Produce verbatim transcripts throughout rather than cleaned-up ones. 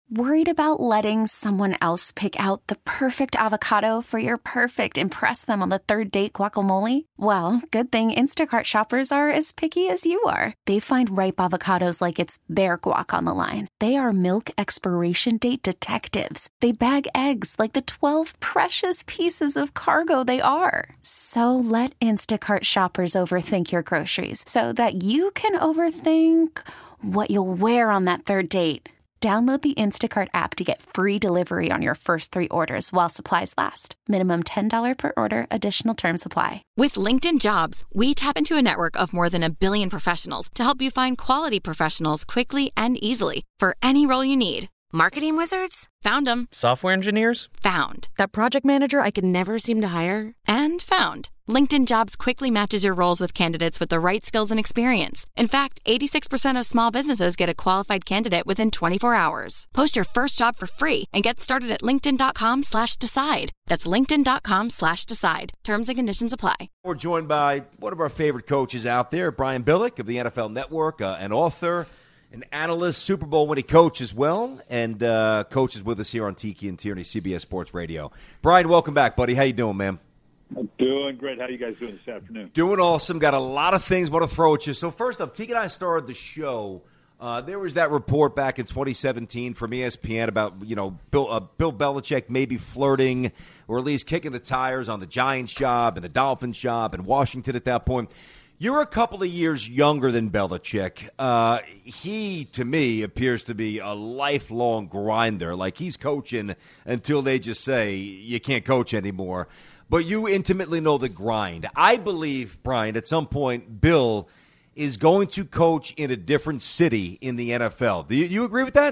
Worried about letting someone else pick out the perfect avocado for your perfect impress them on the third date guacamole? Well, good thing Instacart shoppers are as picky as you are. They find ripe avocados like it's their guac on the line. They are milk expiration date detectives. They bag eggs like the twelve precious pieces of cargo they are. So let Instacart shoppers overthink your groceries so that you can overthink what you'll wear on that third date. Download the Instacart app to get free delivery on your first three orders while supplies last. Minimum ten dollars per order. Additional terms apply. With LinkedIn Jobs, we tap into a network of more than a billion professionals to help you find quality professionals quickly and easily for any role you need. Marketing wizards? Found them. Software engineers? Found. That project manager I could never seem to hire? And found. LinkedIn Jobs quickly matches your roles with candidates with the right skills and experience. In fact, eighty-six percent of small businesses get a qualified candidate within twenty-four hours. Post your first job for free and get started at linkedin.com slash decide. That's linkedin.com slash decide. Terms and conditions apply. We're joined by one of our favorite coaches out there, Brian Billick of the N F L Network, uh, an author, an analyst, Super Bowl winning coach as well, and uh, coaches with us here on Tiki and Tierney, C B S Sports Radio. Brian, welcome back, buddy. How you doing, man? I'm doing great. How are you guys doing this afternoon? Doing awesome. Got a lot of things I want to throw at you. So first up, Tiki and I started the show. Uh, there was that report back in twenty seventeen from E S P N about, you know, Bill, uh, Bill Belichick maybe flirting or at least kicking the tires on the Giants job and the Dolphins job and Washington at that point. You're a couple of years younger than Belichick. Uh, he, to me, appears to be a lifelong grinder. Like he's coaching until they just say you can't coach anymore. But you intimately know the grind. I believe, Brian, at some point, Bill is going to coach in a different city in the N F L. Do you, you agree with that?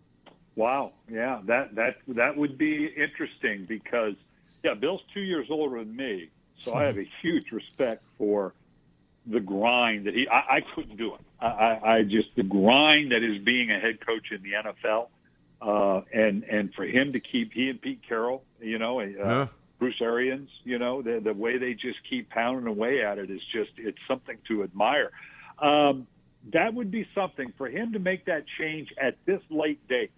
Wow. Yeah, that, that, that would be interesting because, yeah, Bill's two years older than me, so I have a huge respect for the grind that he – I couldn't do it. I, I, I just – the grind that is being a head coach in the N F L, uh, and, and for him to keep – he and Pete Carroll, you know, uh, yeah. Bruce Arians, you know, the, the way they just keep pounding away at it is just, it's something to admire. Um, that would be something for him to make that change at this late date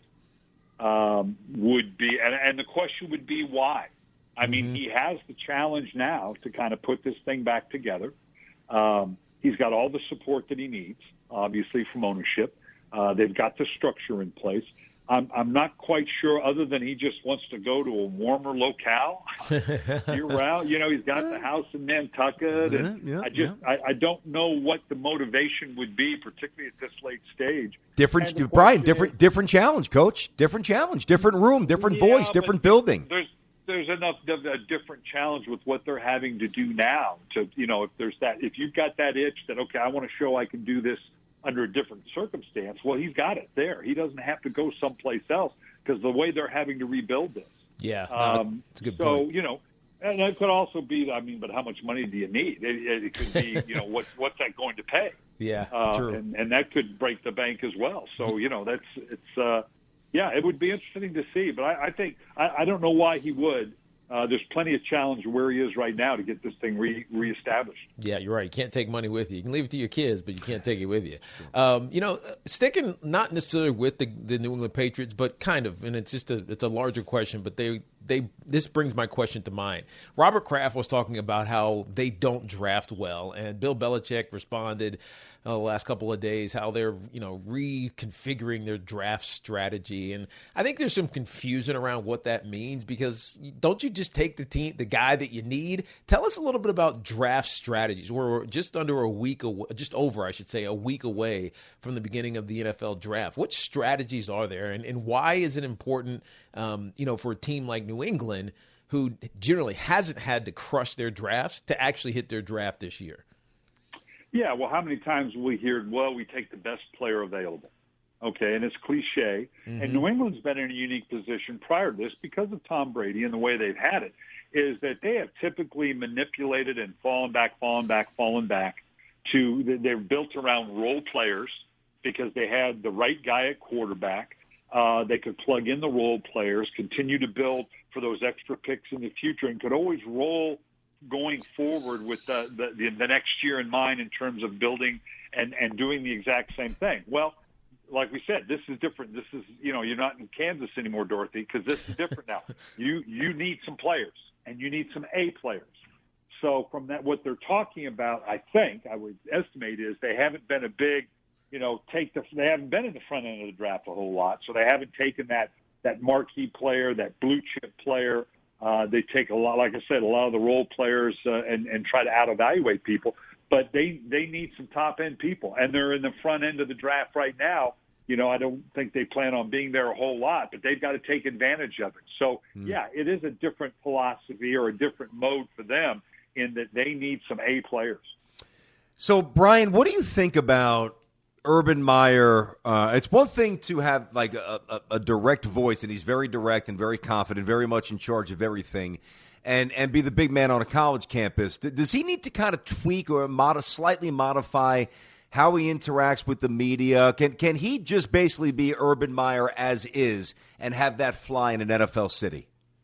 um, would be, and, and the question would be why? I mm-hmm. mean, he has the challenge now to kind of put this thing back together. Um, he's got all the support that he needs, obviously, from ownership. Uh, they've got the structure in place. I'm, I'm not quite sure, other than he just wants to go to a warmer locale year round. You know, he's got the house in Nantucket. And yeah, yeah, I just, yeah. I, I don't know what the motivation would be, particularly at this late stage. Different, Brian, different, is, different challenge, Coach. Different challenge, different room, different yeah, voice, different building. There's, there's enough of a different challenge with what they're having to do now. To, you know, if there's that, if you've got that itch that okay, I want to show I can do this under a different circumstance, well, he's got it there. He doesn't have to go someplace else because the way they're having to rebuild this. Yeah, um, that's a good so, point. So, you know, and it could also be, I mean, but how much money do you need? It, it could be, you know, what, what's that going to pay? Yeah, uh, true. And, and that could break the bank as well. So, you know, that's, it's, uh, yeah, it would be interesting to see. But I, I think, I, I don't know why he would. Uh, there's plenty of challenge where he is right now to get this thing re- reestablished. Yeah, you're right. You can't take money with you. You can leave it to your kids, but you can't take it with you. Um, you know, sticking not necessarily with the, the New England Patriots, but kind of, and it's just a it's a larger question. But they they this brings my question to mind. Robert Kraft was talking about how they don't draft well, and Bill Belichick responded uh, the last couple of days how they're you know reconfiguring their draft strategy, and I think there's some confusion around what that means because don't you just take the team, the guy that you need? Tell us a little bit about draft strategies. We're just under a week, away, just over, I should say, a week away from the beginning of the N F L draft. What strategies are there, and, and why is it important, um, you know, for a team like New England, who generally hasn't had to crush their drafts, to actually hit their draft this year? Yeah, well, how many times have we hear, well, we take the best player available? Okay, and it's cliche. Mm-hmm. And New England's been in a unique position prior to this because of Tom Brady and the way they've had it, is that they have typically manipulated and fallen back, fallen back, fallen back to – they're built around role players because they had the right guy at quarterback. Uh, they could plug in the role players, continue to build for those extra picks in the future, and could always roll going forward with the, the, the next year in mind in terms of building and, and doing the exact same thing. Well, like we said, this is different. This is, you know, you're not in Kansas anymore, Dorothy, because this is different now. You you need some players, and you need some A players. So from that, what they're talking about, I think, I would estimate, is they haven't been a big, you know, take the they haven't been in the front end of the draft a whole lot, so they haven't taken that that marquee player, that blue chip player. Uh, they take a lot, like I said, a lot of the role players uh, and and try to out evaluate people. But they they need some top end people, and they're in the front end of the draft right now. You know, I don't think they plan on being there a whole lot, but they've got to take advantage of it. So, mm. yeah, it is a different philosophy or a different mode for them in that they need some A players. So, Brian, what do you think about Urban Meyer? Uh, it's one thing to have like a, a, a direct voice, and he's very direct and very confident, very much in charge of everything, and and be the big man on a college campus. Does he need to kind of tweak or mod- slightly modify how he interacts with the media? Can can he just basically be Urban Meyer as is and have that fly in an N F L city?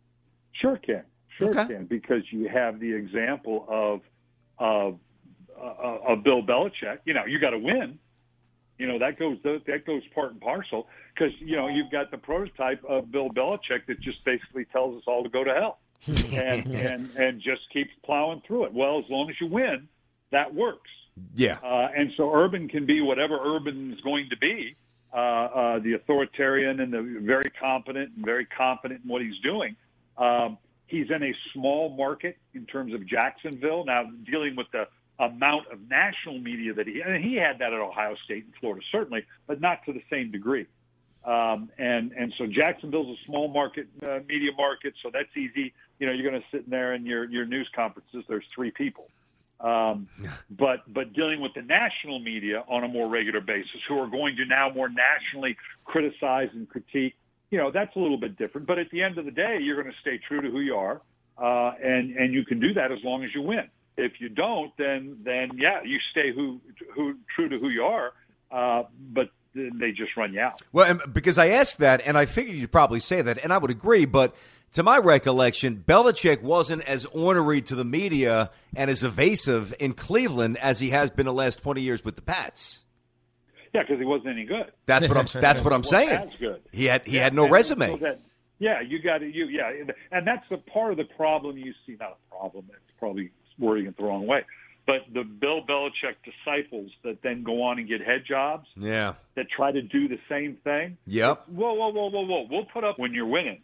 Sure can. Sure okay. can, because you have the example of of, uh, of Bill Belichick. You know, you got to win. You know, that goes that goes part and parcel, because, you know, you've got the prototype of Bill Belichick that just basically tells us all to go to hell and, and and just keeps plowing through it. Well, as long as you win, that works. Yeah. Uh, and so Urban can be whatever Urban is going to be, uh, uh, the authoritarian and the very competent and very confident in what he's doing. Um, he's in a small market in terms of Jacksonville. Now, dealing with the amount of national media that he, and he had that at Ohio State and Florida, certainly, but not to the same degree. Um, and, and so Jacksonville's a small market, uh, media market, so that's easy. You know, you're going to sit in there in your, your news conferences, there's three people. Um, but but dealing with the national media on a more regular basis, who are going to now more nationally criticize and critique, you know, that's a little bit different. But at the end of the day, you're going to stay true to who you are, uh, and and you can do that as long as you win. If you don't, then then yeah, you stay who who true to who you are, uh, but they just run you out. Well, because I asked that, and I figured you'd probably say that, and I would agree, but to my recollection, Belichick wasn't as ornery to the media and as evasive in Cleveland as he has been the last twenty years with the Pats. Yeah, because he wasn't any good. That's what I'm. That's what I'm saying. That's good. He had. He yeah, had no resume. So that, yeah, you got to. You yeah, and that's the part of the problem you see. Not a problem. It's probably wording it the wrong way. But the Bill Belichick disciples that then go on and get head jobs. Yeah. That try to do the same thing. Yep. Whoa, whoa, whoa, whoa, whoa! We'll put up when you're winning.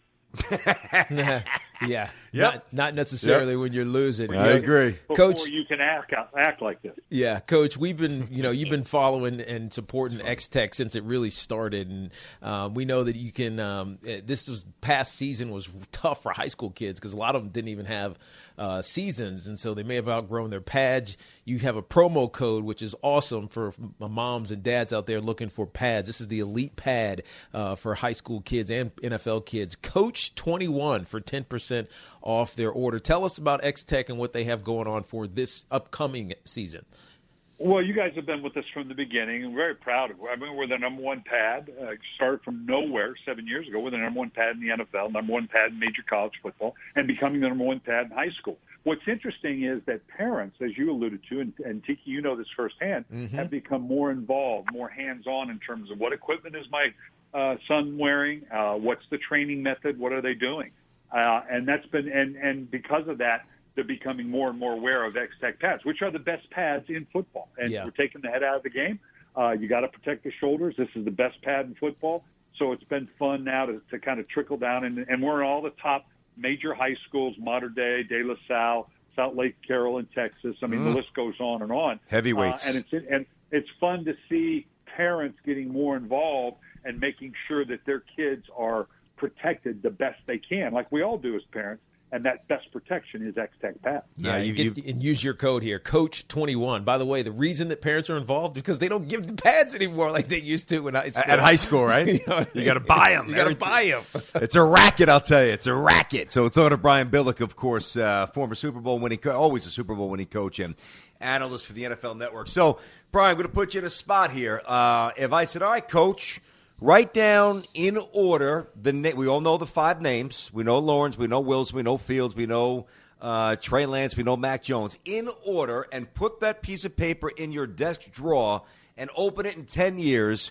yeah, yeah. Yep. Not, not necessarily yep. when you're losing. I you know, agree, Before Coach. You can act act like this. Yeah, Coach. We've been, you know, you've been following and supporting X-Tech since it really started, and um, we know that you can. Um, this was past season was tough for high school kids because a lot of them didn't even have uh, seasons, and so they may have outgrown their pads. You have a promo code, which is awesome for moms and dads out there looking for pads. This is the elite pad uh, for high school kids and N F L kids. Coach twenty-one for ten percent off their order. Tell us about X-Tech and what they have going on for this upcoming season. Well, you guys have been with us from the beginning, and we're very proud of it. I mean, we're the number one pad. Uh, started from nowhere seven years ago. We're the number one pad in the N F L, number one pad in major college football, and becoming the number one pad in high school. What's interesting is that parents, as you alluded to, and, and Tiki, you know this firsthand, mm-hmm. have become more involved, more hands-on in terms of what equipment is my uh, son wearing, uh, what's the training method, what are they doing. Uh, and that's been, and, and because of that, they're becoming more and more aware of X-Tech pads, which are the best pads in football. And yeah. we're taking the head out of the game. Uh, you got to protect the shoulders. This is the best pad in football. So it's been fun now to, to kind of trickle down. And, and we're in all the top major high schools, Mater Dei, De La Salle, South Lake Carroll in Texas. I mean, mm. the list goes on and on. Heavyweights. Uh, and it's and it's fun to see parents getting more involved and making sure that their kids are protected the best they can, like we all do as parents. And that best protection is X-Tech Pads. Yeah, uh, you, get, you, and use your code here, Coach twenty-one. By the way, the reason that parents are involved is because they don't give the pads anymore like they used to in high school. At high school, right? you know, you got to buy them. You got to buy them. It's a racket, I'll tell you. It's a racket. So it's on to Brian Billick, of course, uh, former Super Bowl winning, co- always a Super Bowl winning coach and analyst for the N F L Network. So, Brian, I'm going to put you in a spot here. Uh, if I said, all right, Coach, write down in order the na- we all know the five names. We know Lawrence, we know Wilson, we know Fields, we know uh, Trey Lance, we know Mac Jones. In order, and put that piece of paper in your desk drawer and open it in ten years.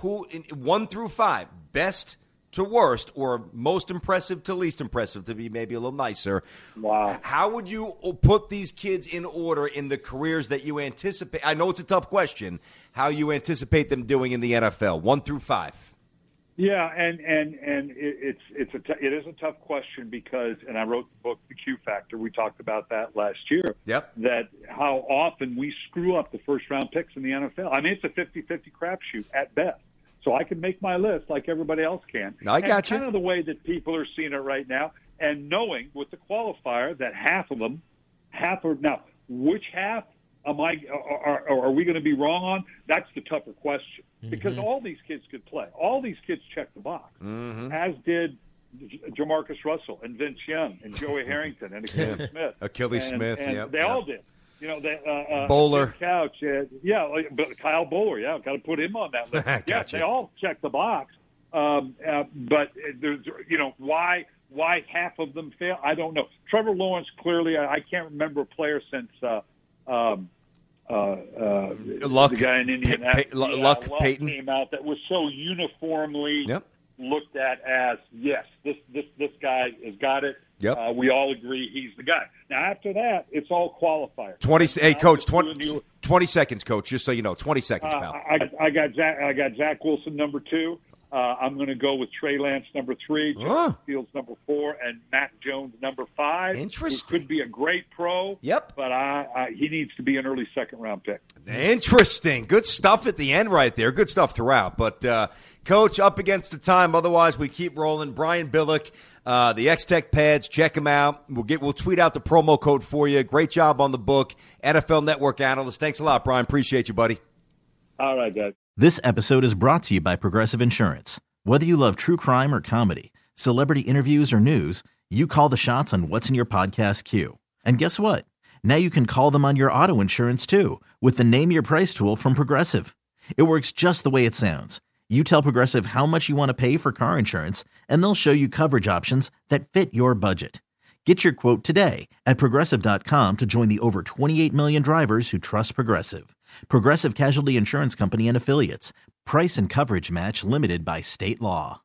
who in one through five, best to worst, or most impressive to least impressive, to be maybe a little nicer. Wow. How would you put these kids in order in the careers that you anticipate? I know it's a tough question. How you anticipate them doing in the N F L, one through five? Yeah, and and and it, it's it's a t- it is a tough question because, and I wrote the book The Q Factor. We talked about that last year. Yep. That how often we screw up the first round picks in the N F L. I mean, it's a fifty-fifty crapshoot at best. So I can make my list like everybody else can. I got and you. Kind of the way that people are seeing it right now, and knowing with the qualifier that half of them, half are now. Which half am I? Are, are, are we going to be wrong on? That's the tougher question because mm-hmm. all these kids could play. All these kids check the box, mm-hmm. as did Jamarcus Russell and Vince Young and Joey Harrington and Achilles Smith. Achilles and, Smith, and yep, they yep. all did. You know, they, uh, uh, Bowler. Couch, uh, yeah, like, but Kyle Bowler, yeah, got to put him on that list. Gotcha. Yeah, they all check the box, um, uh, but there's, you know, why why half of them fail? I don't know. Trevor Lawrence, clearly, I, I can't remember a player since uh, um, uh, uh, Luck, the guy in Indianapolis, pa- pa- yeah, Luck, Luck Peyton came out that was so uniformly yep. looked at as yes, this this this guy has got it. Yep. Uh, we all agree he's the guy. Now, after that, it's all qualifiers. Twenty. Hey, now, Coach. twenty, twenty seconds, Coach. Just so you know, twenty seconds, uh, pal. I, I got Zach. I got Zach Wilson number two. Uh, I'm going to go with Trey Lance number three, huh. Fields number four, and Matt Jones number five. Interesting. Who could be a great pro. Yep. But I, I, he needs to be an early second round pick. Interesting. Good stuff at the end right there. Good stuff throughout. But uh, Coach, up against the time. Otherwise, we keep rolling. Brian Billick. Uh, the X-Tech pads, check them out. We'll get we'll tweet out the promo code for you. Great job on the book, N F L Network analyst. Thanks a lot, Brian. Appreciate you, buddy. All right, guys. This episode is brought to you by Progressive Insurance. Whether you love true crime or comedy, celebrity interviews or news, you call the shots on what's in your podcast queue. And guess what? Now you can call them on your auto insurance too with the Name Your Price tool from Progressive. It works just the way it sounds. You tell Progressive how much you want to pay for car insurance, and they'll show you coverage options that fit your budget. Get your quote today at Progressive dot com to join the over twenty-eight million drivers who trust Progressive. Progressive Casualty Insurance Company and Affiliates. Price and coverage match limited by state law.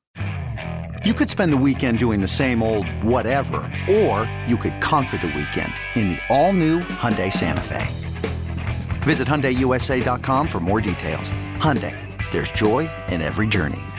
You could spend the weekend doing the same old whatever, or you could conquer the weekend in the all-new Hyundai Santa Fe. Visit Hyundai U S A dot com for more details. Hyundai. There's joy in every journey.